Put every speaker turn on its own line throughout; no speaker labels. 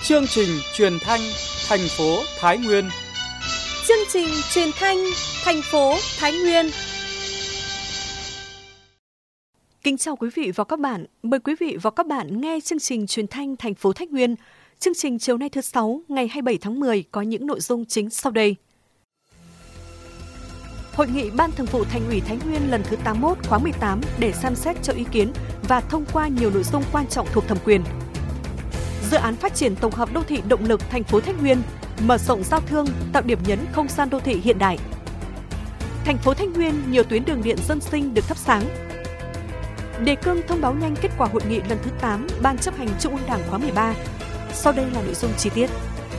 Chương trình truyền thanh thành phố Thái Nguyên.
Chương trình truyền thanh thành phố Thái Nguyên. Kính chào quý vị và các bạn. Mời quý vị và các bạn nghe chương trình truyền thanh thành phố Thái Nguyên. Chương trình chiều nay thứ 6 ngày 27 tháng 10 có những nội dung chính sau đây. Hội nghị Ban Thường vụ Thành ủy Thái Nguyên lần thứ 81 khóa 18 để xem xét cho ý kiến và thông qua nhiều nội dung quan trọng thuộc thẩm quyền. Dự án phát triển tổng hợp đô thị động lực thành phố Thái Nguyên, mở rộng giao thương, tạo điểm nhấn không gian đô thị hiện đại. Thành phố Thái Nguyên nhiều tuyến đường điện dân sinh được thắp sáng. Đề cương thông báo nhanh kết quả hội nghị lần thứ 8 Ban chấp hành Trung ương Đảng khóa 13. Sau đây là nội dung chi tiết.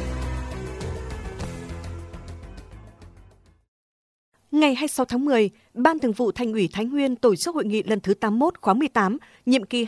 Ngày 26 tháng 10, Ban Thường vụ Thành ủy Thái Nguyên tổ chức hội nghị lần thứ 81 khóa 18, nhiệm kỳ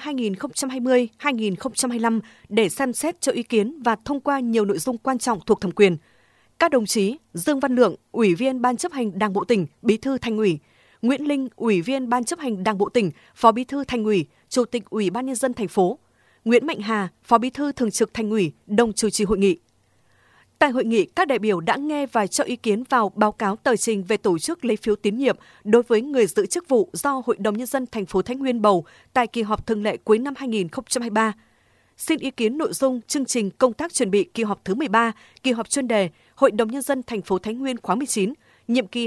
2020-2025 để xem xét cho ý kiến và thông qua nhiều nội dung quan trọng thuộc thẩm quyền. Các đồng chí Dương Văn Lượng, Ủy viên Ban chấp hành Đảng bộ tỉnh, Bí thư Thành ủy; Nguyễn Linh, Ủy viên Ban chấp hành Đảng bộ tỉnh, Phó Bí thư Thành ủy, Chủ tịch Ủy ban nhân dân thành phố; Nguyễn Mạnh Hà, Phó Bí thư Thường trực Thành ủy, đồng chủ trì hội nghị. Tại hội nghị, các đại biểu đã nghe và cho ý kiến vào báo cáo tờ trình về tổ chức lấy phiếu tín nhiệm đối với người giữ chức vụ do Hội đồng nhân dân thành phố Thái Nguyên bầu tại kỳ họp thường lệ cuối năm 2023. Xin ý kiến nội dung chương trình công tác chuẩn bị kỳ họp thứ 13, kỳ họp chuyên đề Hội đồng nhân dân thành phố Thái Nguyên khóa 19, nhiệm kỳ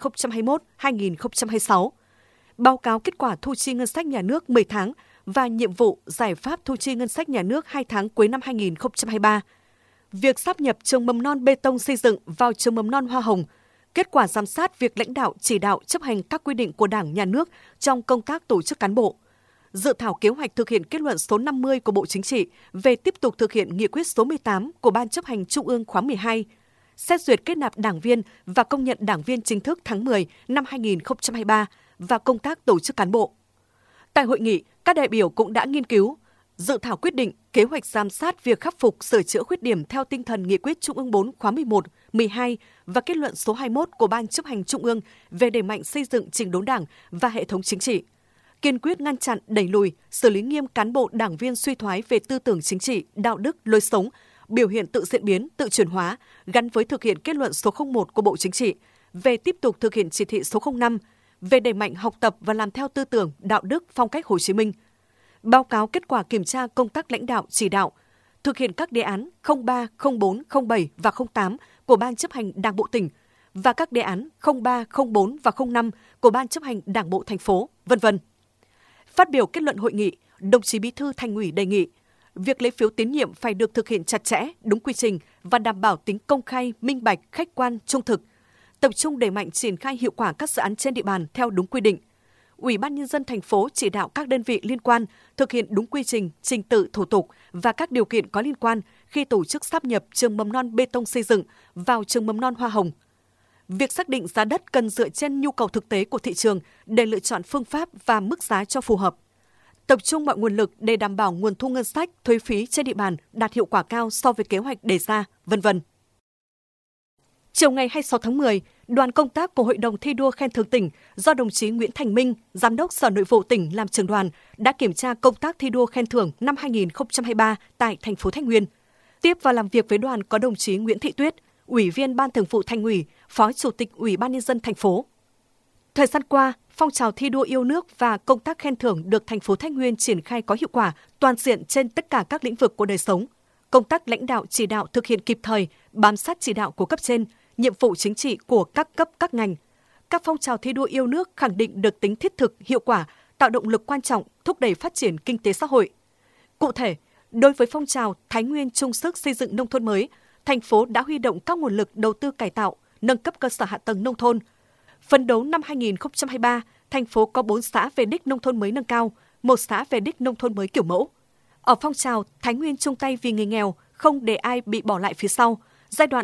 2021-2026. Báo cáo kết quả thu chi ngân sách nhà nước 10 tháng và nhiệm vụ giải pháp thu chi ngân sách nhà nước 2 tháng cuối năm 2023. Việc sáp nhập trường mầm non bê tông xây dựng vào trường mầm non Hoa Hồng, kết quả giám sát việc lãnh đạo chỉ đạo chấp hành các quy định của Đảng, Nhà nước trong công tác tổ chức cán bộ. Dự thảo kế hoạch thực hiện kết luận số 50 của Bộ Chính trị về tiếp tục thực hiện nghị quyết số 18 của Ban chấp hành Trung ương khóa 12, xét duyệt kết nạp đảng viên và công nhận đảng viên chính thức tháng 10 năm 2023 và công tác tổ chức cán bộ. Tại hội nghị, các đại biểu cũng đã nghiên cứu dự thảo quyết định, kế hoạch giám sát việc khắc phục sửa chữa khuyết điểm theo tinh thần nghị quyết Trung ương 4 khóa 11, 12 và kết luận số 21 của Ban chấp hành Trung ương về đẩy mạnh xây dựng chỉnh đốn Đảng và hệ thống chính trị. Kiên quyết ngăn chặn, đẩy lùi, xử lý nghiêm cán bộ đảng viên suy thoái về tư tưởng chính trị, đạo đức, lối sống, biểu hiện tự diễn biến, tự chuyển hóa, gắn với thực hiện kết luận số 01 của Bộ Chính trị về tiếp tục thực hiện chỉ thị số 05 về đẩy mạnh học tập và làm theo tư tưởng, đạo đức, phong cách Hồ Chí Minh. Báo cáo kết quả kiểm tra công tác lãnh đạo, chỉ đạo, thực hiện các đề án 03, 04, 07 và 08 của Ban chấp hành Đảng bộ tỉnh và các đề án 03, 04 và 05 của Ban chấp hành Đảng bộ thành phố, v.v. Phát biểu kết luận hội nghị, đồng chí Bí thư Thành ủy đề nghị việc lấy phiếu tín nhiệm phải được thực hiện chặt chẽ, đúng quy trình và đảm bảo tính công khai, minh bạch, khách quan, trung thực. Tập trung đẩy mạnh triển khai hiệu quả các dự án trên địa bàn theo đúng quy định. Ủy ban nhân dân thành phố chỉ đạo các đơn vị liên quan thực hiện đúng quy trình, trình tự, thủ tục và các điều kiện có liên quan khi tổ chức sáp nhập trường mầm non bê tông xây dựng vào trường mầm non Hoa Hồng. Việc xác định giá đất cần dựa trên nhu cầu thực tế của thị trường để lựa chọn phương pháp và mức giá cho phù hợp. Tập trung mọi nguồn lực để đảm bảo nguồn thu ngân sách, thuế phí trên địa bàn đạt hiệu quả cao so với kế hoạch đề ra, v.v. Chiều ngày 26 tháng 10, đoàn công tác của Hội đồng thi đua khen thưởng tỉnh do đồng chí Nguyễn Thành Minh, Giám đốc Sở Nội vụ tỉnh làm trưởng đoàn đã kiểm tra công tác thi đua khen thưởng năm 2023 tại thành phố Thái Nguyên. Tiếp và làm việc với đoàn có đồng chí Nguyễn Thị Tuyết, Ủy viên Ban Thường vụ Thành ủy, Phó Chủ tịch Ủy ban nhân dân thành phố. Thời gian qua, phong trào thi đua yêu nước và công tác khen thưởng được thành phố Thái Nguyên triển khai có hiệu quả toàn diện trên tất cả các lĩnh vực của đời sống. Công tác lãnh đạo chỉ đạo thực hiện kịp thời, bám sát chỉ đạo của cấp trên, nhiệm vụ chính trị của các cấp các ngành. Các phong trào thi đua yêu nước khẳng định được tính thiết thực, hiệu quả, tạo động lực quan trọng thúc đẩy phát triển kinh tế xã hội. Cụ thể, đối với phong trào Thái Nguyên chung sức xây dựng nông thôn mới, thành phố đã huy động các nguồn lực đầu tư cải tạo, nâng cấp cơ sở hạ tầng nông thôn. Phấn đấu năm 2023, thành phố có 4 xã về đích nông thôn mới nâng cao, 1 xã về đích nông thôn mới kiểu mẫu. Ở phong trào Thái Nguyên chung tay vì người nghèo, không để ai bị bỏ lại phía sau, giai đoạn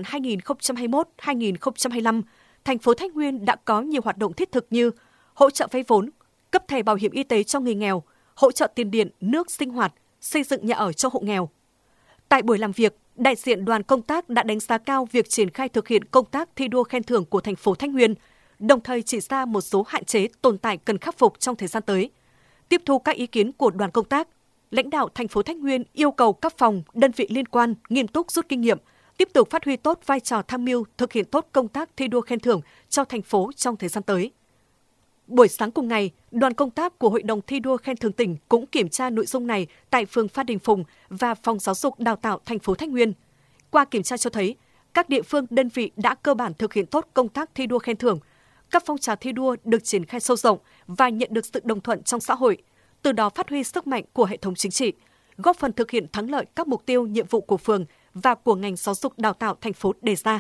2021-2025, thành phố Thái Nguyên đã có nhiều hoạt động thiết thực như hỗ trợ vay vốn, cấp thẻ bảo hiểm y tế cho người nghèo, hỗ trợ tiền điện, nước sinh hoạt, xây dựng nhà ở cho hộ nghèo. Tại buổi làm việc, đại diện đoàn công tác đã đánh giá cao việc triển khai thực hiện công tác thi đua khen thưởng của thành phố Thái Nguyên, đồng thời chỉ ra một số hạn chế tồn tại cần khắc phục trong thời gian tới. Tiếp thu các ý kiến của đoàn công tác, lãnh đạo thành phố Thái Nguyên yêu cầu các phòng, đơn vị liên quan nghiêm túc rút kinh nghiệm, tiếp tục phát huy tốt vai trò tham mưu, thực hiện tốt công tác thi đua khen thưởng cho thành phố trong thời gian tới. Buổi sáng cùng ngày, đoàn công tác của Hội đồng thi đua khen thưởng tỉnh cũng kiểm tra nội dung này tại phường Phan Đình Phùng và Phòng Giáo dục Đào tạo thành phố Thái Nguyên. Qua kiểm tra cho thấy, các địa phương đơn vị đã cơ bản thực hiện tốt công tác thi đua khen thưởng. Các phong trào thi đua được triển khai sâu rộng và nhận được sự đồng thuận trong xã hội, từ đó phát huy sức mạnh của hệ thống chính trị, góp phần thực hiện thắng lợi các mục tiêu nhiệm vụ của phường và của ngành giáo dục đào tạo thành phố đề ra.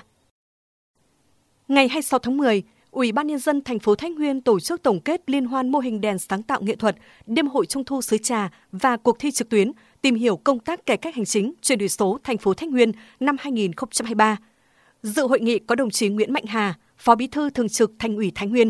Ngày 26 tháng 10, Ủy ban Nhân dân thành phố Thái Nguyên tổ chức tổng kết liên hoan mô hình đèn sáng tạo nghệ thuật, đêm hội Trung thu xứ Trà và cuộc thi trực tuyến tìm hiểu công tác cải cách hành chính, chuyển đổi số thành phố Thái Nguyên năm 2023. Dự hội nghị có đồng chí Nguyễn Mạnh Hà, Phó Bí thư Thường trực Thành ủy Thái Nguyên.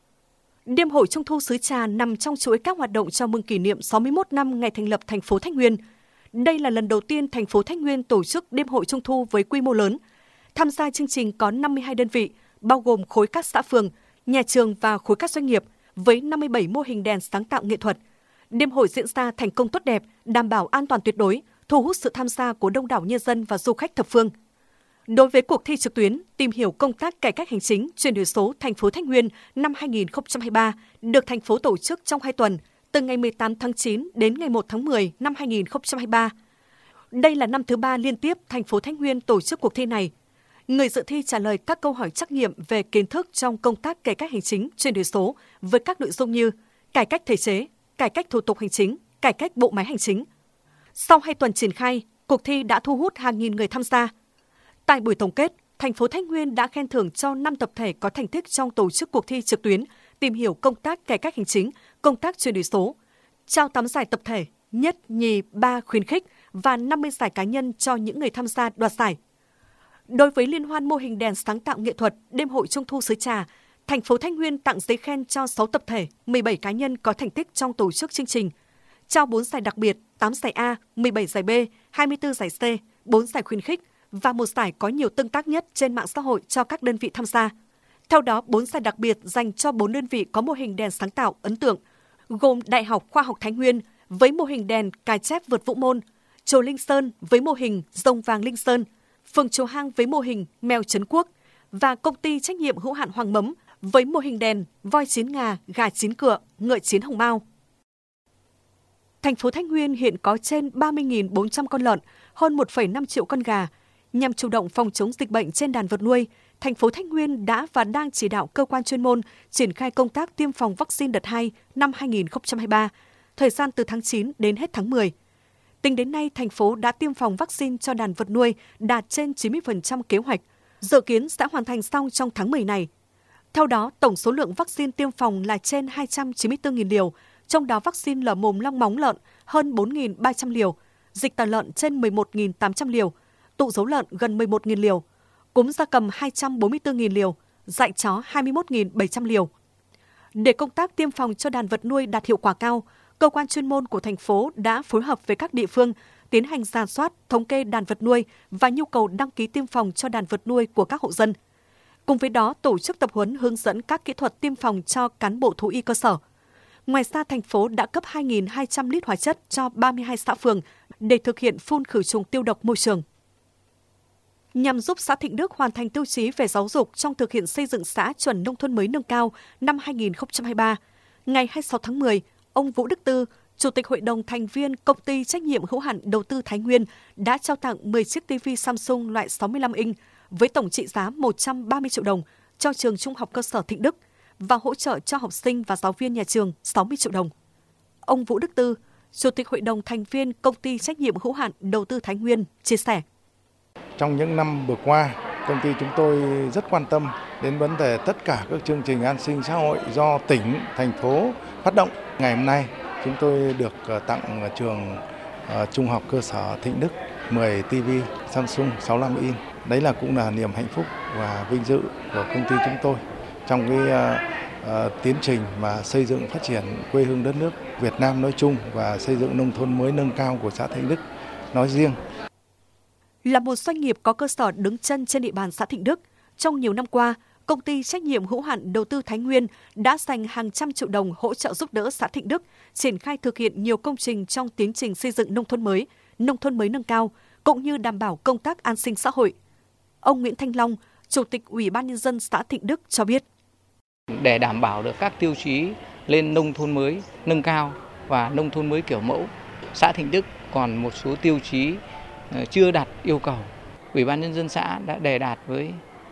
Đêm hội Trung thu xứ Trà nằm trong chuỗi các hoạt động chào mừng kỷ niệm 61 năm ngày thành lập thành phố Thái Nguyên. Đây là lần đầu tiên thành phố Thái Nguyên tổ chức đêm hội Trung thu với quy mô lớn. Tham gia chương trình có 52 đơn vị, bao gồm khối các xã phường, nhà trường và khối các doanh nghiệp, với 57 mô hình đèn sáng tạo nghệ thuật. Đêm hội diễn ra thành công tốt đẹp, đảm bảo an toàn tuyệt đối, thu hút sự tham gia của đông đảo nhân dân và du khách thập phương. Đối với cuộc thi trực tuyến tìm hiểu công tác cải cách hành chính, chuyển đổi số thành phố Thái Nguyên năm 2023 được thành phố tổ chức trong 2 tuần, từ ngày 18 tháng 9 đến ngày 1 tháng 10 năm 2023. Đây là năm thứ 3 liên tiếp thành phố Thái Nguyên tổ chức cuộc thi này. Người dự thi trả lời các câu hỏi trắc nghiệm về kiến thức trong công tác cải cách hành chính, chuyển đổi số với các nội dung như cải cách thể chế, cải cách thủ tục hành chính, cải cách bộ máy hành chính. Sau 2 tuần triển khai, cuộc thi đã thu hút hàng nghìn người tham gia. Tại buổi tổng kết, thành phố Thái Nguyên đã khen thưởng cho 5 tập thể có thành tích trong tổ chức cuộc thi trực tuyến tìm hiểu công tác cải cách hành chính, công tác chuyển đổi số, trao 8 giải tập thể, nhất, nhì, 3 khuyến khích và 50 giải cá nhân cho những người tham gia đoạt giải. Đối với liên hoan mô hình đèn sáng tạo nghệ thuật đêm hội Trung thu xứ Trà, thành phố Thái Nguyên tặng giấy khen cho 6 tập thể, 17 cá nhân có thành tích trong tổ chức chương trình, trao 4 giải đặc biệt, 8 giải A, 17 giải B, 24 giải C, 4 giải khuyến khích và 1 giải có nhiều tương tác nhất trên mạng xã hội cho các đơn vị tham gia. Theo đó, 4 giải đặc biệt dành cho 4 đơn vị có mô hình đèn sáng tạo ấn tượng, gồm Đại học Khoa học Thái Nguyên với mô hình đèn cài chép vượt vũ môn, Chùa Linh Sơn với mô hình rồng vàng Linh Sơn, phường Chùa Hang với mô hình mèo Trấn Quốc và công ty trách nhiệm hữu hạn Hoàng Mấm với mô hình đèn voi 9 ngà, gà 9 cựa, ngựa 9 hồng mao. Thành phố Thái Nguyên hiện có trên 30.400 con lợn, hơn 1,5 triệu con gà. Nhằm chủ động phòng chống dịch bệnh trên đàn vật nuôi, thành phố Thái Nguyên đã và đang chỉ đạo cơ quan chuyên môn triển khai công tác tiêm phòng vaccine đợt 2 năm 2023, thời gian từ tháng 9 đến hết tháng 10. Tính đến nay, thành phố đã tiêm phòng vaccine cho đàn vật nuôi đạt trên 90% kế hoạch, dự kiến sẽ hoàn thành xong trong tháng 10 này. Theo đó, tổng số lượng vaccine tiêm phòng là trên 294.000 liều, trong đó vaccine lở mồm long móng lợn hơn 4.300 liều, dịch tả lợn trên 11.800 liều, tụ dấu lợn gần 11.000 liều, cúm gia cầm 244.000 liều, dại chó 21.700 liều. Để công tác tiêm phòng cho đàn vật nuôi đạt hiệu quả cao, cơ quan chuyên môn của thành phố đã phối hợp với các địa phương tiến hành rà soát, thống kê đàn vật nuôi và nhu cầu đăng ký tiêm phòng cho đàn vật nuôi của các hộ dân. Cùng với đó, tổ chức tập huấn hướng dẫn các kỹ thuật tiêm phòng cho cán bộ thú y cơ sở. Ngoài ra, thành phố đã cấp 2.200 lít hóa chất cho 32 xã phường để thực hiện phun khử trùng tiêu độc môi trường. Nhằm giúp xã Thịnh Đức hoàn thành tiêu chí về giáo dục trong thực hiện xây dựng xã chuẩn nông thôn mới nâng cao năm 2023, ngày 26 tháng 10, ông Vũ Đức Tư, Chủ tịch Hội đồng thành viên Công ty trách nhiệm hữu hạn Đầu tư Thái Nguyên đã trao tặng 10 chiếc TV Samsung loại 65 inch với tổng trị giá 130 triệu đồng cho trường Trung học cơ sở Thịnh Đức và hỗ trợ cho học sinh và giáo viên nhà trường 60 triệu đồng. Ông Vũ Đức Tư, Chủ tịch Hội đồng thành viên Công ty trách nhiệm hữu hạn Đầu tư Thái Nguyên chia sẻ.
Trong những năm vừa qua, công ty chúng tôi rất quan tâm đến vấn đề tất cả các chương trình an sinh xã hội do tỉnh, thành phố phát động. Ngày hôm nay, chúng tôi được tặng trường Trung học cơ sở Thịnh Đức 10 TV Samsung 65 inch. Đấy cũng là niềm hạnh phúc và vinh dự của công ty chúng tôi trong tiến trình mà xây dựng phát triển quê hương đất nước Việt Nam nói chung và xây dựng nông thôn mới nâng cao của xã Thịnh Đức nói riêng.
Là một doanh nghiệp có cơ sở đứng chân trên địa bàn xã Thịnh Đức, trong nhiều năm qua, Công ty trách nhiệm hữu hạn đầu tư Thái Nguyên đã dành hàng trăm triệu đồng hỗ trợ giúp đỡ xã Thịnh Đức triển khai thực hiện nhiều công trình trong tiến trình xây dựng nông thôn mới nâng cao, cũng như đảm bảo công tác an sinh xã hội. Ông Nguyễn Thanh Long, Chủ tịch Ủy ban Nhân dân xã Thịnh Đức cho biết.
Để đảm bảo được các tiêu chí lên nông thôn mới nâng cao và nông thôn mới kiểu mẫu, xã Thịnh Đức còn một số tiêu chí chưa đạt yêu cầu. Ủy ban Nhân dân xã đã đề đạt với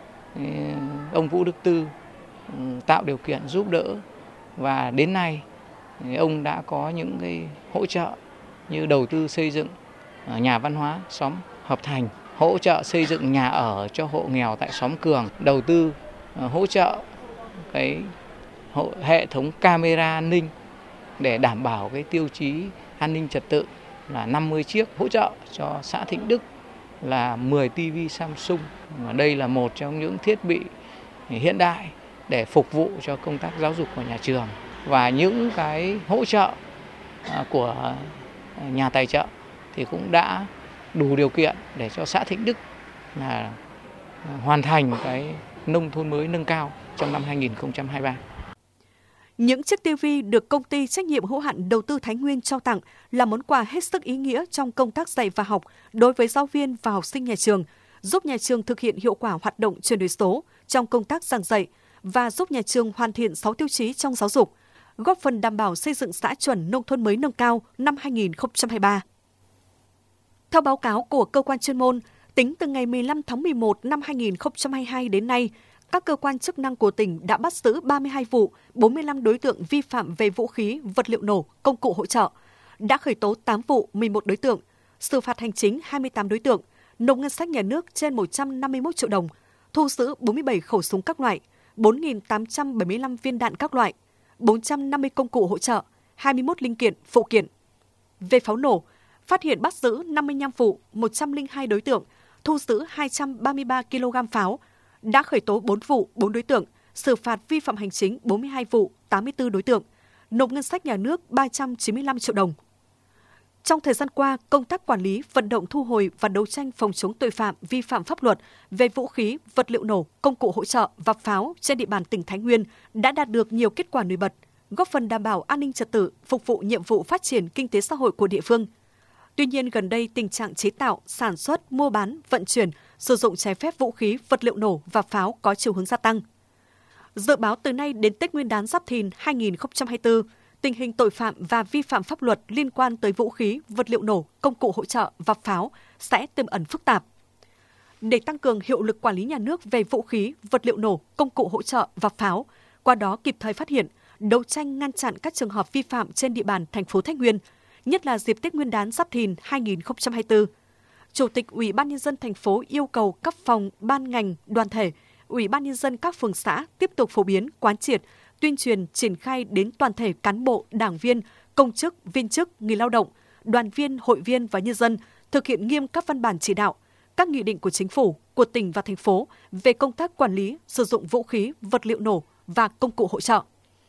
ông Vũ Đức Tư tạo điều kiện giúp đỡ, và đến nay ông đã có những cái hỗ trợ như đầu tư xây dựng nhà văn hóa xóm Hợp Thành, hỗ trợ xây dựng nhà ở cho hộ nghèo tại xóm Cường, đầu tư hỗ trợ cái hệ thống camera an ninh để đảm bảo cái tiêu chí an ninh trật tự là 50 chiếc, hỗ trợ cho xã Thịnh Đức là 10 TV Samsung. Và đây là một trong những thiết bị hiện đại để phục vụ cho công tác giáo dục của nhà trường. Và những cái hỗ trợ của nhà tài trợ thì cũng đã đủ điều kiện để cho xã Thịnh Đức là hoàn thành cái nông thôn mới nâng cao trong năm 2023.
Những chiếc TV được Công ty trách nhiệm hữu hạn đầu tư Thái Nguyên trao tặng là món quà hết sức ý nghĩa trong công tác dạy và học đối với giáo viên và học sinh nhà trường, giúp nhà trường thực hiện hiệu quả hoạt động chuyển đổi số trong công tác giảng dạy và giúp nhà trường hoàn thiện 6 tiêu chí trong giáo dục, góp phần đảm bảo xây dựng xã chuẩn nông thôn mới nâng cao năm 2023. Theo báo cáo của cơ quan chuyên môn, tính từ ngày 15 tháng 11 năm 2022 đến nay, các cơ quan chức năng của tỉnh đã bắt giữ 32 vụ, 45 đối tượng vi phạm về vũ khí, vật liệu nổ, công cụ hỗ trợ, đã khởi tố 8 vụ, 11 đối tượng, xử phạt hành chính 28 đối tượng, nộp ngân sách nhà nước trên 151 triệu đồng, thu giữ 47 khẩu súng các loại, 4.875 viên đạn các loại, 450 công cụ hỗ trợ, 21 linh kiện, phụ kiện. Về pháo nổ, phát hiện bắt giữ 55 vụ, 102 đối tượng, thu giữ 233 kg pháo, đã khởi tố 4 vụ, 4 đối tượng, xử phạt vi phạm hành chính 42 vụ, 84 đối tượng, nộp ngân sách nhà nước 395 triệu đồng. Trong thời gian qua, công tác quản lý, vận động thu hồi và đấu tranh phòng chống tội phạm vi phạm pháp luật về vũ khí, vật liệu nổ, công cụ hỗ trợ và pháo trên địa bàn tỉnh Thái Nguyên đã đạt được nhiều kết quả nổi bật, góp phần đảm bảo an ninh trật tự, phục vụ nhiệm vụ phát triển kinh tế xã hội của địa phương. Tuy nhiên, gần đây tình trạng chế tạo, sản xuất, mua bán, vận chuyển, sử dụng trái phép vũ khí, vật liệu nổ và pháo có chiều hướng gia tăng. Dự báo từ nay đến Tết Nguyên đán Giáp Thìn 2024, tình hình tội phạm và vi phạm pháp luật liên quan tới vũ khí, vật liệu nổ, công cụ hỗ trợ và pháo sẽ tiềm ẩn phức tạp. Để tăng cường hiệu lực quản lý nhà nước về vũ khí, vật liệu nổ, công cụ hỗ trợ và pháo, qua đó kịp thời phát hiện, đấu tranh ngăn chặn các trường hợp vi phạm trên địa bàn thành phố Thái Nguyên, nhất là dịp Tết Nguyên đán Giáp Thìn 2024. Chủ tịch Ủy ban Nhân dân thành phố yêu cầu các phòng, ban ngành, đoàn thể, Ủy ban Nhân dân các phường xã tiếp tục phổ biến, quán triệt, tuyên truyền, triển khai đến toàn thể cán bộ, đảng viên, công chức, viên chức, người lao động, đoàn viên, hội viên và nhân dân thực hiện nghiêm các văn bản chỉ đạo, các nghị định của chính phủ, của tỉnh và thành phố về công tác quản lý, sử dụng vũ khí, vật liệu nổ và công cụ hỗ trợ.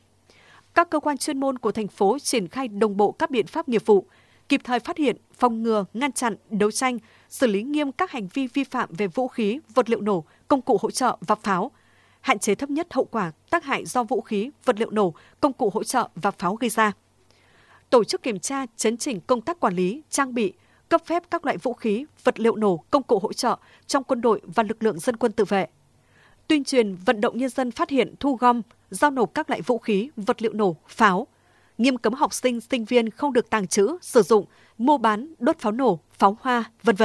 Các cơ quan chuyên môn của thành phố triển khai đồng bộ các biện pháp nghiệp vụ, kịp thời phát hiện, phòng ngừa, ngăn chặn, đấu tranh, xử lý nghiêm các hành vi vi phạm về vũ khí, vật liệu nổ, công cụ hỗ trợ và pháo, hạn chế thấp nhất hậu quả tác hại do vũ khí, vật liệu nổ, công cụ hỗ trợ và pháo gây ra. Tổ chức kiểm tra, chấn chỉnh công tác quản lý, trang bị, cấp phép các loại vũ khí, vật liệu nổ, công cụ hỗ trợ trong quân đội và lực lượng dân quân tự vệ. Tuyên truyền, vận động nhân dân phát hiện, thu gom, giao nộp các loại vũ khí, vật liệu nổ, pháo. Nghiêm cấm học sinh, sinh viên không được tàng trữ, sử dụng, mua bán, đốt pháo nổ, pháo hoa, v.v.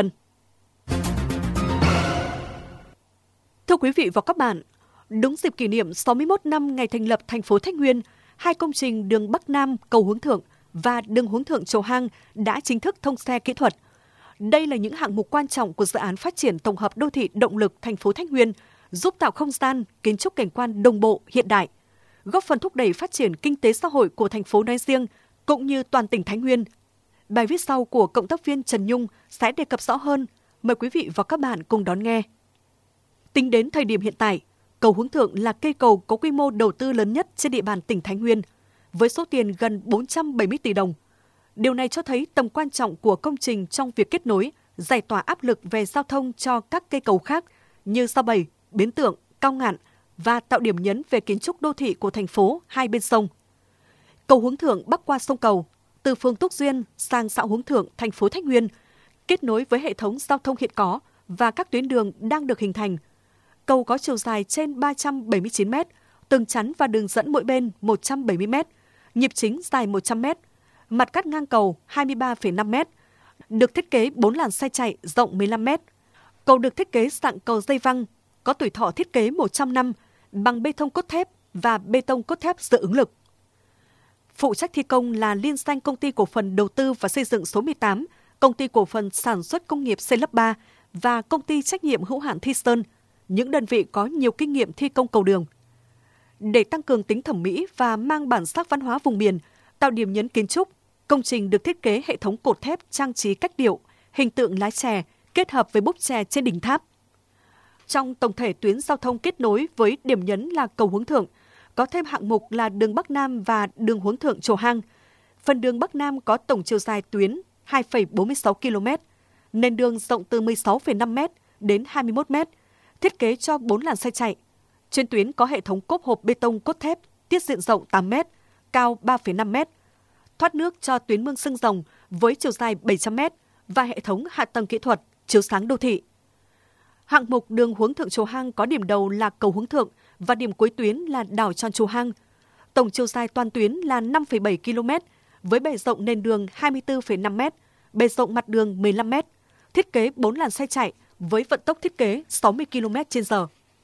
Thưa quý vị và các bạn, đúng dịp kỷ niệm 61 năm ngày thành lập thành phố Thái Nguyên, 2 công trình đường Bắc Nam cầu Hướng Thượng và đường Hướng Thượng Chầu Hang đã chính thức thông xe kỹ thuật. Đây là những hạng mục quan trọng của dự án phát triển tổng hợp đô thị động lực thành phố Thái Nguyên, giúp tạo không gian, kiến trúc cảnh quan đồng bộ, hiện đại, góp phần thúc đẩy phát triển kinh tế xã hội của thành phố nói riêng, cũng như toàn tỉnh Thái Nguyên. Bài viết sau của cộng tác viên Trần Nhung sẽ đề cập rõ hơn. Mời quý vị và các bạn cùng đón nghe. Tính đến thời điểm hiện tại, cầu Hướng Thượng là cây cầu có quy mô đầu tư lớn nhất trên địa bàn tỉnh Thái Nguyên, với số tiền gần 470 tỷ đồng. Điều này cho thấy tầm quan trọng của công trình trong việc kết nối, giải tỏa áp lực về giao thông cho các cây cầu khác như Sao Bầy, Bến Tượng, Cao Ngạn, và tạo điểm nhấn về kiến trúc đô thị của thành phố hai bên sông. Cầu Hướng Thượng bắc qua sông Cầu, từ phường Túc Duyên sang xã Hướng Thượng, thành phố Thái Nguyên, kết nối với hệ thống giao thông hiện có và các tuyến đường đang được hình thành. Cầu có chiều dài trên 379 m, tường chắn và đường dẫn mỗi bên 170 m, nhịp chính dài 100 m, mặt cắt ngang cầu 23,5 m, được thiết kế 4 làn xe chạy rộng 15 m. Cầu được thiết kế dạng cầu dây văng, có tuổi thọ thiết kế 100 năm, bằng bê tông cốt thép và bê tông cốt thép dự ứng lực. Phụ trách thi công là liên danh Công ty Cổ phần Đầu tư và Xây dựng số 18, Công ty Cổ phần Sản xuất Công nghiệp Xây lắp 3 và Công ty Trách nhiệm hữu hạn Thi Sơn, những đơn vị có nhiều kinh nghiệm thi công cầu đường. Để tăng cường tính thẩm mỹ và mang bản sắc văn hóa vùng miền, tạo điểm nhấn kiến trúc, công trình được thiết kế hệ thống cột thép trang trí cách điệu, hình tượng lái chè kết hợp với búp chè trên đỉnh tháp. Trong tổng thể tuyến giao thông kết nối với điểm nhấn là cầu Hướng Thượng, có thêm hạng mục là đường Bắc Nam và đường Hướng Thượng Chùa Hang. Phần đường Bắc Nam có tổng chiều dài tuyến 2,46 km, nền đường rộng từ 16,5 m đến 21 m, thiết kế cho 4 làn xe chạy. Trên tuyến có hệ thống cốp hộp bê tông cốt thép, tiết diện rộng 8 m, cao 3,5 m, thoát nước cho tuyến mương Sưng Rồng với chiều dài 700 m và hệ thống hạ tầng kỹ thuật, chiếu sáng đô thị. Hạng mục đường Hướng Thượng Chùa Hang có điểm đầu là cầu Hướng Thượng và điểm cuối tuyến là đảo tròn Chùa Hang. Tổng chiều dài toàn tuyến là 5,7 km với bề rộng nền đường 24,5 m, bề rộng mặt đường 15 m, thiết kế 4 làn xe chạy với vận tốc thiết kế 60 km/h.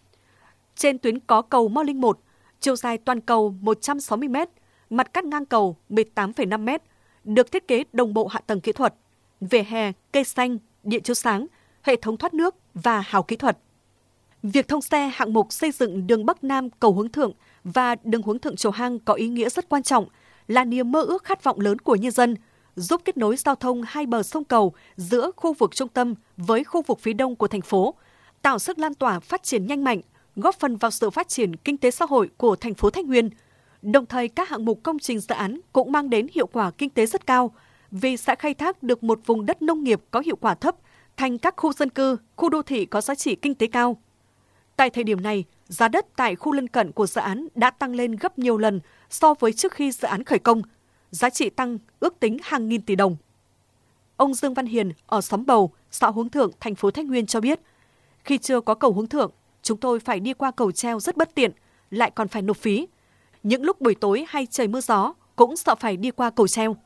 Trên tuyến có cầu Mao Linh 1, chiều dài toàn cầu 160 m, mặt cắt ngang cầu 18,5 m, được thiết kế đồng bộ hạ tầng kỹ thuật, vỉa hè, cây xanh, điện chiếu sáng, hệ thống thoát nước và hào kỹ thuật. Việc thông xe hạng mục xây dựng đường Bắc Nam cầu Hướng Thượng và đường Hướng Thượng Chùa Hang có ý nghĩa rất quan trọng, là niềm mơ ước khát vọng lớn của nhân dân, giúp kết nối giao thông hai bờ sông cầu giữa khu vực trung tâm với khu vực phía đông của thành phố, tạo sức lan tỏa phát triển nhanh mạnh, góp phần vào sự phát triển kinh tế xã hội của thành phố Thái Nguyên. Đồng thời, các hạng mục công trình dự án cũng mang đến hiệu quả kinh tế rất cao, vì sẽ khai thác được một vùng đất nông nghiệp có hiệu quả thấp thành các khu dân cư, khu đô thị có giá trị kinh tế cao. Tại thời điểm này, giá đất tại khu lân cận của dự án đã tăng lên gấp nhiều lần so với trước khi dự án khởi công, giá trị tăng ước tính hàng nghìn tỷ đồng. Ông Dương Văn Hiền ở xóm Bầu, xã Hướng Thượng, thành phố Thái Nguyên cho biết, khi chưa có cầu Hướng Thượng, chúng tôi phải đi qua cầu treo rất bất tiện, lại còn phải nộp phí. Những lúc buổi tối hay trời mưa gió cũng sợ phải đi qua cầu treo.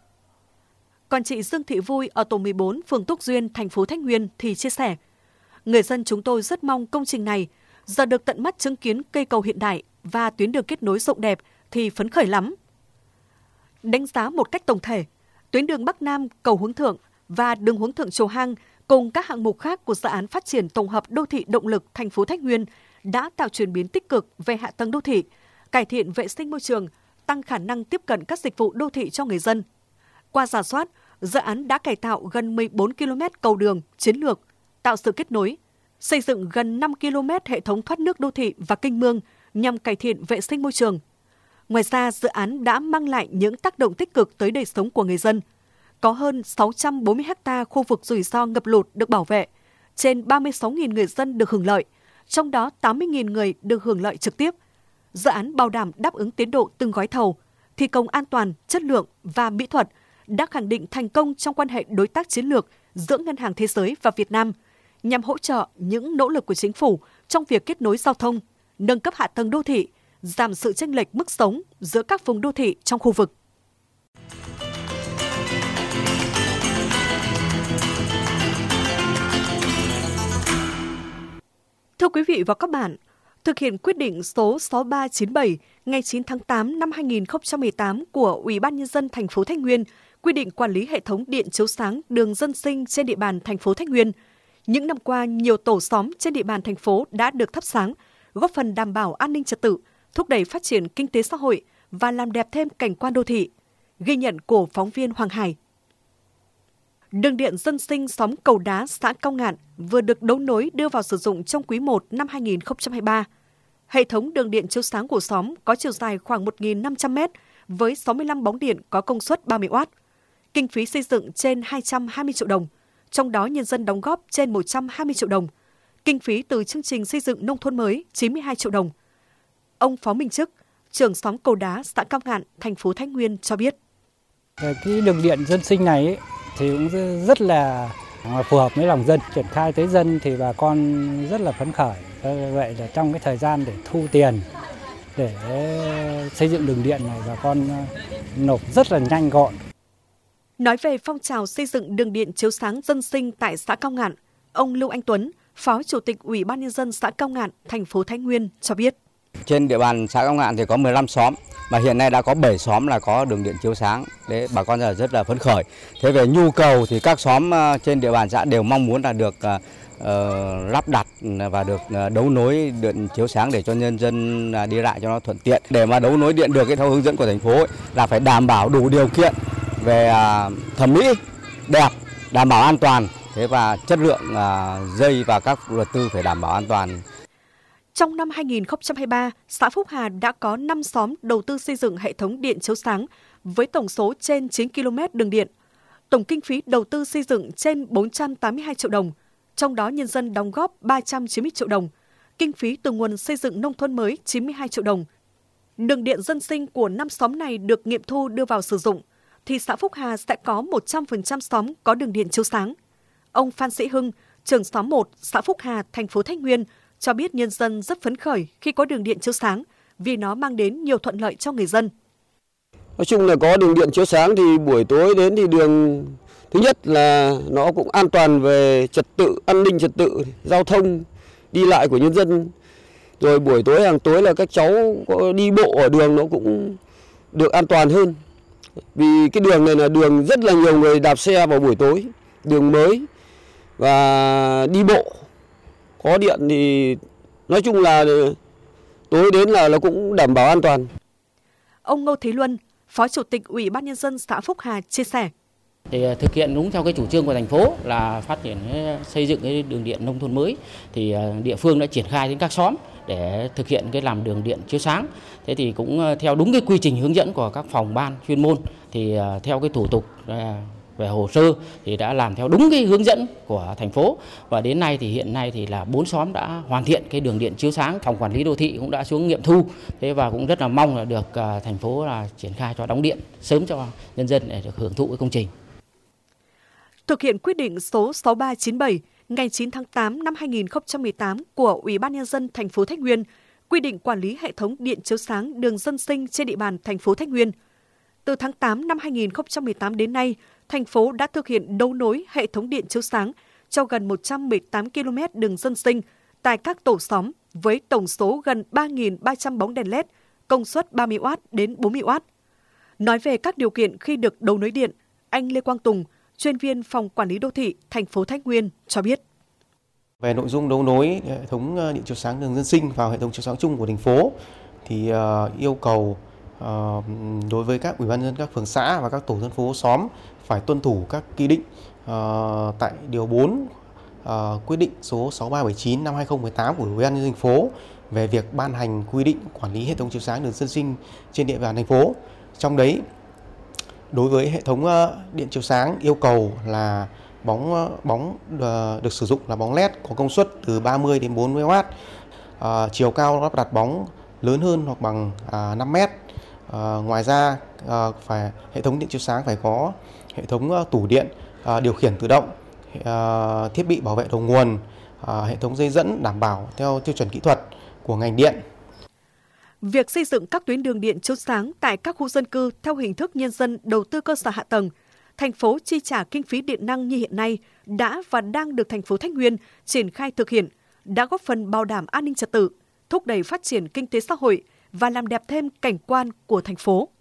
Còn chị Dương Thị Vui ở tổ 14, phường Túc Duyên, thành phố Thái Nguyên thì chia sẻ, người dân chúng tôi rất mong công trình này, giờ được tận mắt chứng kiến cây cầu hiện đại và tuyến đường kết nối rộng đẹp thì phấn khởi lắm. Đánh giá một cách tổng thể, tuyến đường Bắc Nam cầu Hướng Thượng và đường Hướng Thượng Chùa Hang cùng các hạng mục khác của dự án phát triển tổng hợp đô thị động lực thành phố Thái Nguyên đã tạo chuyển biến tích cực về hạ tầng đô thị, cải thiện vệ sinh môi trường, tăng khả năng tiếp cận các dịch vụ đô thị cho người dân. Qua rà soát, dự án đã cải tạo gần 14 km cầu đường chiến lược, tạo sự kết nối, xây dựng gần 5 km hệ thống thoát nước đô thị và kênh mương nhằm cải thiện vệ sinh môi trường. Ngoài ra, dự án đã mang lại những tác động tích cực tới đời sống của người dân. Có hơn 640 ha khu vực rủi ro ngập lụt được bảo vệ, trên 36.000 người dân được hưởng lợi, trong đó 80.000 người được hưởng lợi trực tiếp. Dự án bảo đảm đáp ứng tiến độ từng gói thầu, thi công an toàn, chất lượng và mỹ thuật, đã khẳng định thành công trong quan hệ đối tác chiến lược giữa Ngân hàng Thế giới và Việt Nam, nhằm hỗ trợ những nỗ lực của chính phủ trong việc kết nối giao thông, nâng cấp hạ tầng đô thị, giảm sự chênh lệch mức sống giữa các vùng đô thị trong khu vực. Thưa quý vị và các bạn, thực hiện quyết định số 6397 ngày 9 tháng 8 năm 2018 của Ủy ban Nhân dân thành phố Thái Nguyên quy định quản lý hệ thống điện chiếu sáng đường dân sinh trên địa bàn thành phố Thái Nguyên. Những năm qua, nhiều tổ xóm trên địa bàn thành phố đã được thắp sáng, góp phần đảm bảo an ninh trật tự, thúc đẩy phát triển kinh tế xã hội và làm đẹp thêm cảnh quan đô thị. Ghi nhận của phóng viên Hoàng Hải. Đường điện dân sinh xóm Cầu Đá, xã Cao Ngạn vừa được đấu nối đưa vào sử dụng trong quý 1 năm 2023. Hệ thống đường điện chiếu sáng của xóm có chiều dài khoảng 1.500 m với 65 bóng điện có công suất 30W. Kinh phí xây dựng trên 220 triệu đồng, trong đó nhân dân đóng góp trên 120 triệu đồng. Kinh phí từ chương trình xây dựng nông thôn mới 92 triệu đồng. Ông Phó Minh Chức, trưởng xóm Cầu Đá, xã Cao Ngạn, thành phố Thái Nguyên cho biết.
Cái đường điện dân sinh này ấy, thì cũng rất là phù hợp với lòng dân, triển khai tới dân thì bà con rất là phấn khởi. Vậy là trong cái thời gian để thu tiền để xây dựng đường điện này, bà con nộp rất là nhanh gọn.
Nói về phong trào xây dựng đường điện chiếu sáng dân sinh tại xã Cao Ngạn, ông Lưu Anh Tuấn, Phó Chủ tịch Ủy ban Nhân dân xã Cao Ngạn, thành phố Thái Nguyên cho biết.
Trên địa bàn xã Cao Ngạn thì có 15 xóm, mà hiện nay đã có 7 xóm là có đường điện chiếu sáng. Đấy, bà con rất là phấn khởi. Thế về nhu cầu thì các xóm trên địa bàn xã đều mong muốn là được lắp đặt và được đấu nối điện chiếu sáng để cho nhân dân đi lại cho nó thuận tiện. Để mà đấu nối điện được theo hướng dẫn của thành phố ấy, là phải đảm bảo đủ điều kiện về thẩm mỹ, đẹp, đảm bảo an toàn, thế và chất lượng dây và các luật tư phải đảm bảo an toàn.
Trong năm 2023, xã Phúc Hà đã có 5 xóm đầu tư xây dựng hệ thống điện chiếu sáng với tổng số trên 9 km đường điện. Tổng kinh phí đầu tư xây dựng trên 482 triệu đồng, trong đó nhân dân đóng góp 390 triệu đồng, kinh phí từ nguồn xây dựng nông thôn mới 92 triệu đồng. Đường điện dân sinh của 5 xóm này được nghiệm thu đưa vào sử dụng, thì xã Phúc Hà sẽ có 100% xóm có đường điện chiếu sáng. Ông Phan Sĩ Hưng, trưởng xóm 1, xã Phúc Hà, thành phố Thái Nguyên, cho biết nhân dân rất phấn khởi khi có đường điện chiếu sáng vì nó mang đến nhiều thuận lợi cho người dân.
Nói chung là có đường điện chiếu sáng thì buổi tối đến thì đường thứ nhất là nó cũng an toàn về trật tự, an ninh trật tự, giao thông đi lại của nhân dân. Rồi buổi tối hàng tối là các cháu có đi bộ ở đường nó cũng được an toàn hơn. Vì cái đường này là đường rất là nhiều người đạp xe vào buổi tối, đường mới và đi bộ. Có điện thì nói chung là tối đến là nó cũng đảm bảo an toàn.
Ông Ngô Thế Luân, Phó Chủ tịch Ủy ban Nhân dân xã Phúc Hà chia sẻ.
Thì thực hiện đúng theo cái chủ trương của thành phố là phát triển xây dựng cái đường điện nông thôn mới, thì địa phương đã triển khai đến các xóm để thực hiện cái làm đường điện chiếu sáng. Thế thì cũng theo đúng cái quy trình hướng dẫn của các phòng ban chuyên môn, thì theo cái thủ tục về hồ sơ thì đã làm theo đúng cái hướng dẫn của thành phố, và đến nay thì hiện nay thì là 4 xóm đã hoàn thiện cái đường điện chiếu sáng. Phòng quản lý đô thị cũng đã xuống nghiệm thu, thế và cũng rất là mong là được thành phố là triển khai cho đóng điện sớm cho nhân dân để được hưởng thụ cái công trình.
Thực hiện quyết định số 6397 ngày 9 tháng 8 năm 2018 của Ủy ban Nhân dân thành phố Thái Nguyên quy định quản lý hệ thống điện chiếu sáng đường dân sinh trên địa bàn thành phố Thái Nguyên. Từ tháng 8 năm 2018 đến nay, thành phố đã thực hiện đấu nối hệ thống điện chiếu sáng cho gần 118 km đường dân sinh tại các tổ xóm với tổng số gần 3.300 bóng đèn LED, công suất 30W đến 40W. Nói về các điều kiện khi được đấu nối điện, anh Lê Quang Tùng, chuyên viên phòng quản lý đô thị thành phố Thái Nguyên cho biết.
Về nội dung đấu nối hệ thống điện chiếu sáng đường dân sinh vào hệ thống chiếu sáng chung của thành phố thì yêu cầu đối với các ủy ban nhân dân các phường xã và các tổ dân phố xóm phải tuân thủ các quy định tại điều 4 quyết định số 6379 năm 2018 của Ủy ban nhân dân thành phố về việc ban hành quy định quản lý hệ thống chiếu sáng đường dân sinh trên địa bàn thành phố. Trong đấy, đối với hệ thống điện chiếu sáng yêu cầu là bóng được sử dụng là bóng LED có công suất từ 30 đến 40W, chiều cao lắp đặt bóng lớn hơn hoặc bằng 5 mét. Ngoài ra, hệ thống điện chiếu sáng phải có hệ thống tủ điện điều khiển tự động, thiết bị bảo vệ đầu nguồn, hệ thống dây dẫn đảm bảo theo tiêu chuẩn kỹ thuật của ngành điện.
Việc xây dựng các tuyến đường điện chiếu sáng tại các khu dân cư theo hình thức nhân dân đầu tư cơ sở hạ tầng, thành phố chi trả kinh phí điện năng như hiện nay đã và đang được thành phố Thái Nguyên triển khai thực hiện, đã góp phần bảo đảm an ninh trật tự, thúc đẩy phát triển kinh tế xã hội và làm đẹp thêm cảnh quan của thành phố.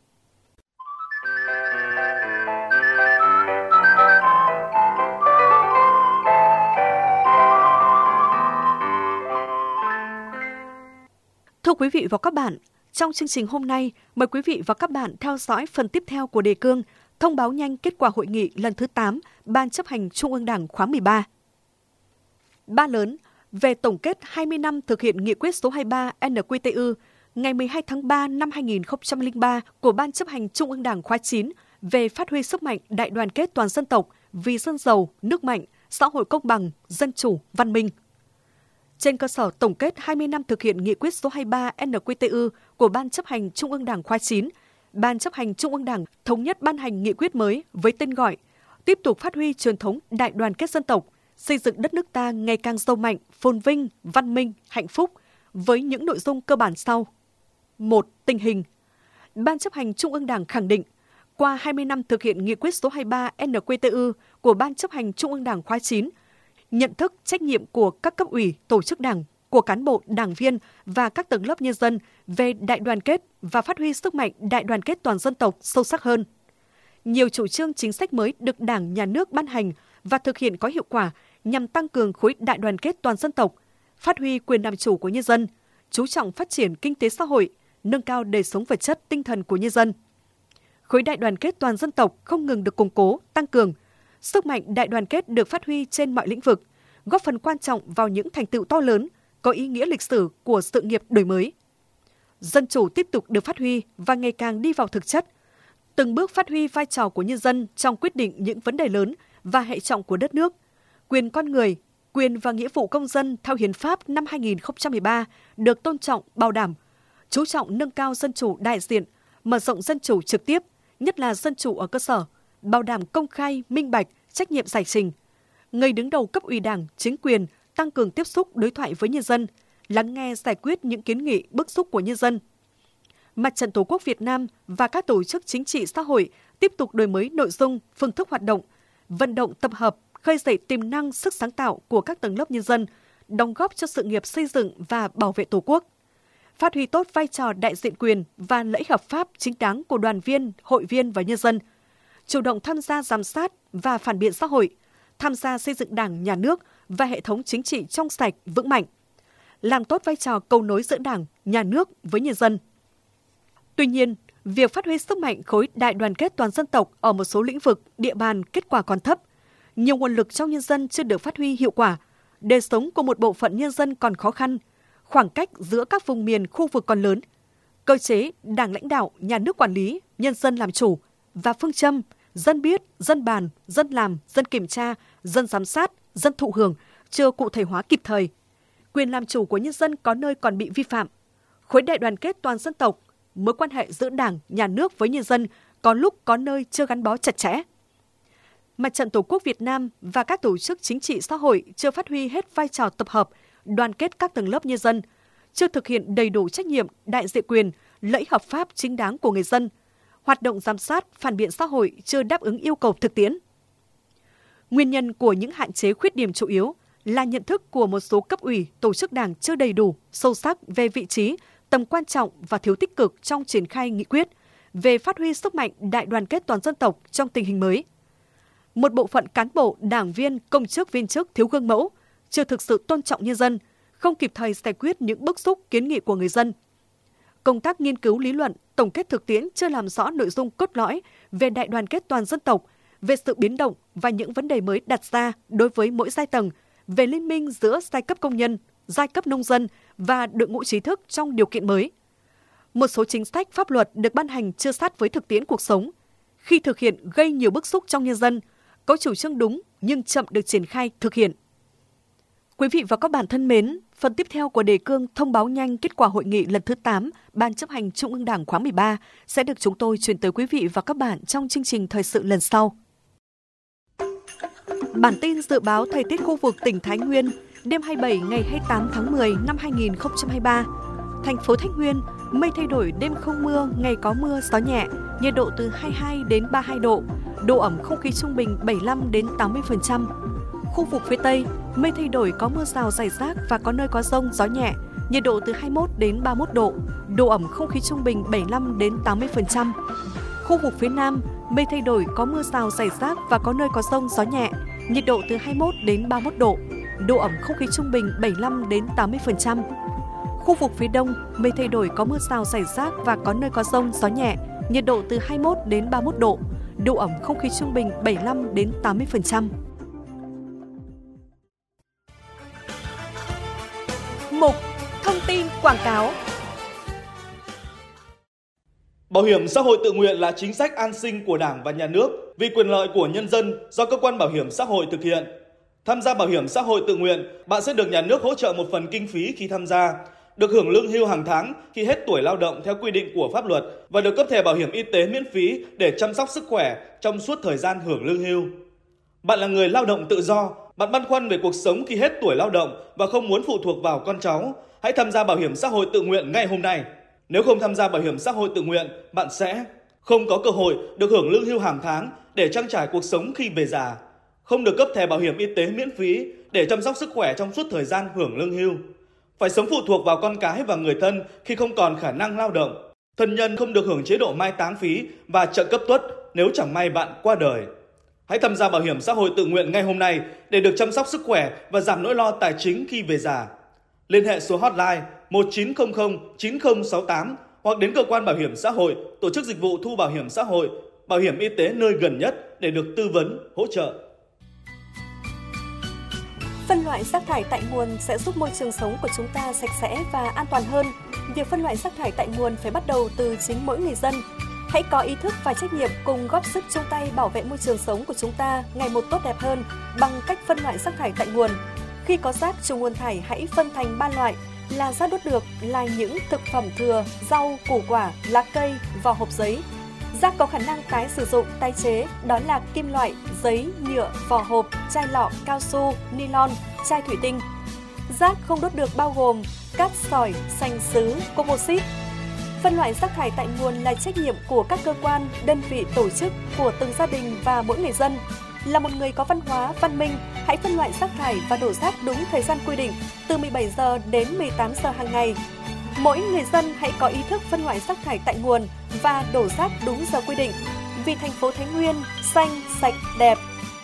Thưa quý vị và các bạn, trong chương trình hôm nay, mời quý vị và các bạn theo dõi phần tiếp theo của đề cương thông báo nhanh kết quả hội nghị lần thứ 8 Ban chấp hành Trung ương Đảng khóa 13. Ba lớn về tổng kết 20 năm thực hiện nghị quyết số 23 NQTU ngày 12 tháng 3 năm 2003 của Ban chấp hành Trung ương Đảng khóa 9 về phát huy sức mạnh đại đoàn kết toàn dân tộc vì dân giàu, nước mạnh, xã hội công bằng, dân chủ, văn minh. Trên cơ sở tổng kết 20 năm thực hiện nghị quyết số 23 NQTU của Ban chấp hành Trung ương Đảng khóa 9, Ban chấp hành Trung ương Đảng thống nhất ban hành nghị quyết mới với tên gọi tiếp tục phát huy truyền thống đại đoàn kết dân tộc, xây dựng đất nước ta ngày càng giàu mạnh, phồn vinh, văn minh, hạnh phúc với những nội dung cơ bản sau. 1. Tình hình. Ban chấp hành Trung ương Đảng khẳng định, qua 20 năm thực hiện nghị quyết số 23 NQTU của Ban chấp hành Trung ương Đảng khóa 9, nhận thức, trách nhiệm của các cấp ủy, tổ chức đảng, của cán bộ, đảng viên và các tầng lớp nhân dân về đại đoàn kết và phát huy sức mạnh đại đoàn kết toàn dân tộc sâu sắc hơn. Nhiều chủ trương chính sách mới được Đảng, Nhà nước ban hành và thực hiện có hiệu quả nhằm tăng cường khối đại đoàn kết toàn dân tộc, phát huy quyền làm chủ của nhân dân, chú trọng phát triển kinh tế xã hội, nâng cao đời sống vật chất tinh thần của nhân dân. Khối đại đoàn kết toàn dân tộc không ngừng được củng cố, tăng cường, sức mạnh đại đoàn kết được phát huy trên mọi lĩnh vực, góp phần quan trọng vào những thành tựu to lớn, có ý nghĩa lịch sử của sự nghiệp đổi mới. Dân chủ tiếp tục được phát huy và ngày càng đi vào thực chất, từng bước phát huy vai trò của nhân dân trong quyết định những vấn đề lớn và hệ trọng của đất nước. Quyền con người, quyền và nghĩa vụ công dân theo Hiến pháp năm 2013 được tôn trọng, bảo đảm, chú trọng nâng cao dân chủ đại diện, mở rộng dân chủ trực tiếp, nhất là dân chủ ở cơ sở, bảo đảm công khai, minh bạch, trách nhiệm giải trình. Người đứng đầu cấp ủy Đảng, chính quyền tăng cường tiếp xúc đối thoại với nhân dân, lắng nghe giải quyết những kiến nghị bức xúc của nhân dân. Mặt trận Tổ quốc Việt Nam và các tổ chức chính trị xã hội tiếp tục đổi mới nội dung, phương thức hoạt động, vận động tập hợp, khơi dậy tiềm năng sức sáng tạo của các tầng lớp nhân dân, đóng góp cho sự nghiệp xây dựng và bảo vệ Tổ quốc. Phát huy tốt vai trò đại diện quyền và lợi ích hợp pháp chính đáng của đoàn viên, hội viên và nhân dân, chủ động tham gia giám sát và phản biện xã hội, tham gia xây dựng Đảng, Nhà nước và hệ thống chính trị trong sạch, vững mạnh, làm tốt vai trò cầu nối giữa Đảng, Nhà nước với nhân dân. Tuy nhiên, việc phát huy sức mạnh khối đại đoàn kết toàn dân tộc ở một số lĩnh vực, địa bàn kết quả còn thấp, nhiều nguồn lực trong nhân dân chưa được phát huy hiệu quả, đời sống của một bộ phận nhân dân còn khó khăn, khoảng cách giữa các vùng miền, khu vực còn lớn, cơ chế Đảng lãnh đạo, Nhà nước quản lý, nhân dân làm chủ và phương châm dân biết, dân bàn, dân làm, dân kiểm tra, dân giám sát, dân thụ hưởng chưa cụ thể hóa kịp thời. Quyền làm chủ của nhân dân có nơi còn bị vi phạm. Khối đại đoàn kết toàn dân tộc, mối quan hệ giữa Đảng, Nhà nước với nhân dân có lúc có nơi chưa gắn bó chặt chẽ. Mặt trận Tổ quốc Việt Nam và các tổ chức chính trị xã hội chưa phát huy hết vai trò tập hợp, đoàn kết các tầng lớp nhân dân, chưa thực hiện đầy đủ trách nhiệm, đại diện quyền, lợi ích hợp pháp chính đáng của người dân, hoạt động giám sát, phản biện xã hội chưa đáp ứng yêu cầu thực tiễn. Nguyên nhân của những hạn chế khuyết điểm chủ yếu là nhận thức của một số cấp ủy, tổ chức Đảng chưa đầy đủ, sâu sắc về vị trí, tầm quan trọng và thiếu tích cực trong triển khai nghị quyết về phát huy sức mạnh đại đoàn kết toàn dân tộc trong tình hình mới. Một bộ phận cán bộ, đảng viên, công chức viên chức thiếu gương mẫu, chưa thực sự tôn trọng nhân dân, không kịp thời giải quyết những bức xúc kiến nghị của người dân. Công tác nghiên cứu lý luận, tổng kết thực tiễn chưa làm rõ nội dung cốt lõi về đại đoàn kết toàn dân tộc, về sự biến động và những vấn đề mới đặt ra đối với mỗi giai tầng, về liên minh giữa giai cấp công nhân, giai cấp nông dân và đội ngũ trí thức trong điều kiện mới. Một số chính sách pháp luật được ban hành chưa sát với thực tiễn cuộc sống. Khi thực hiện gây nhiều bức xúc trong nhân dân, có chủ trương đúng nhưng chậm được triển khai thực hiện. Quý vị và các bạn thân mến, phần tiếp theo của đề cương thông báo nhanh kết quả hội nghị lần thứ 8 Ban chấp hành Trung ương Đảng khóa 13 sẽ được chúng tôi truyền tới quý vị và các bạn trong chương trình thời sự lần sau. Bản tin dự báo thời tiết khu vực tỉnh Thái Nguyên đêm 27 ngày 28 tháng 10 năm 2023. Thành phố Thái Nguyên, mây thay đổi, đêm không mưa, ngày có mưa, gió nhẹ, nhiệt độ từ 22 đến 32 độ, độ ẩm không khí trung bình 75 đến 80%. Khu vực phía Tây, mây thay đổi, có mưa rào rải rác và có nơi có dông, gió nhẹ, nhiệt độ từ 21 đến 31 độ, độ ẩm không khí trung bình 75 đến 80%. Khu vực phía Nam, mây thay đổi, có mưa rào rải rác và có nơi có dông, gió nhẹ, nhiệt độ từ 21 đến 31 độ, độ ẩm không khí trung bình 75 đến 80%. Khu vực phía Đông, mây thay đổi, có mưa rào rải rác và có nơi có dông, gió nhẹ, nhiệt độ từ 21 đến 31 độ, độ ẩm không khí trung bình 75 đến 80%. Mục Thông tin quảng cáo.
Bảo hiểm xã hội tự nguyện là chính sách an sinh của Đảng và Nhà nước vì quyền lợi của nhân dân do cơ quan bảo hiểm xã hội thực hiện. Tham gia bảo hiểm xã hội tự nguyện, bạn sẽ được nhà nước hỗ trợ một phần kinh phí khi tham gia, được hưởng lương hưu hàng tháng khi hết tuổi lao động theo quy định của pháp luật và được cấp thẻ bảo hiểm y tế miễn phí để chăm sóc sức khỏe trong suốt thời gian hưởng lương hưu. Bạn là người lao động tự do, bạn băn khoăn về cuộc sống khi hết tuổi lao động và không muốn phụ thuộc vào con cháu, hãy tham gia bảo hiểm xã hội tự nguyện ngay hôm nay. Nếu không tham gia bảo hiểm xã hội tự nguyện, bạn sẽ không có cơ hội được hưởng lương hưu hàng tháng để trang trải cuộc sống khi về già, không được cấp thẻ bảo hiểm y tế miễn phí để chăm sóc sức khỏe trong suốt thời gian hưởng lương hưu, phải sống phụ thuộc vào con cái và người thân khi không còn khả năng lao động, thân nhân không được hưởng chế độ mai táng phí và trợ cấp tuất nếu chẳng may bạn qua đời. Hãy tham gia bảo hiểm xã hội tự nguyện ngay hôm nay để được chăm sóc sức khỏe và giảm nỗi lo tài chính khi về già. Liên hệ số hotline 1900 9068 hoặc đến cơ quan bảo hiểm xã hội, tổ chức dịch vụ thu bảo hiểm xã hội, bảo hiểm y tế nơi gần nhất để được tư vấn, hỗ trợ.
Phân loại rác thải tại nguồn sẽ giúp môi trường sống của chúng ta sạch sẽ và an toàn hơn. Việc phân loại rác thải tại nguồn phải bắt đầu từ chính mỗi người dân. Hãy có ý thức và trách nhiệm cùng góp sức chung tay bảo vệ môi trường sống của chúng ta ngày một tốt đẹp hơn bằng cách phân loại rác thải tại nguồn. Khi có rác trong nguồn thải, hãy phân thành 3 loại là rác đốt được, là những thực phẩm thừa, rau, củ quả, lá cây, vỏ hộp giấy. Rác có khả năng tái sử dụng, tái chế, đó là kim loại, giấy, nhựa, vỏ hộp, chai lọ, cao su, nylon, chai thủy tinh. Rác không đốt được bao gồm cát sỏi, sành sứ, composite. Phân loại rác thải tại nguồn là trách nhiệm của các cơ quan, đơn vị, tổ chức, của từng gia đình và mỗi người dân. Là một người có văn hóa, văn minh, hãy phân loại rác thải và đổ rác đúng thời gian quy định, từ 17 giờ đến 18 giờ hàng ngày. Mỗi người dân hãy có ý thức phân loại rác thải tại nguồn và đổ rác đúng giờ quy định. Vì thành phố Thái Nguyên xanh, sạch, đẹp.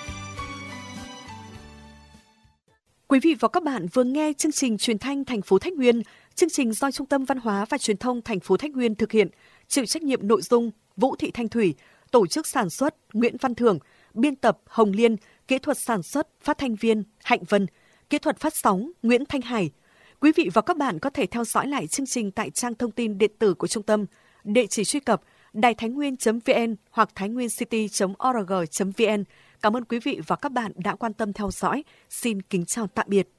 Quý vị và các bạn vừa nghe chương trình truyền thanh thành phố Thái Nguyên. Chương trình do Trung tâm Văn hóa và Truyền thông thành phố Thái Nguyên thực hiện, chịu trách nhiệm nội dung Vũ Thị Thanh Thủy, tổ chức sản xuất Nguyễn Văn Thưởng, biên tập Hồng Liên, kỹ thuật sản xuất phát thanh viên Hạnh Vân, kỹ thuật phát sóng Nguyễn Thanh Hải. Quý vị và các bạn có thể theo dõi lại chương trình tại trang thông tin điện tử của trung tâm, địa chỉ truy cập đàitháinhnguyên.vn hoặc thainhguencity.org.vn. Cảm ơn quý vị và các bạn đã quan tâm theo dõi. Xin kính chào tạm biệt.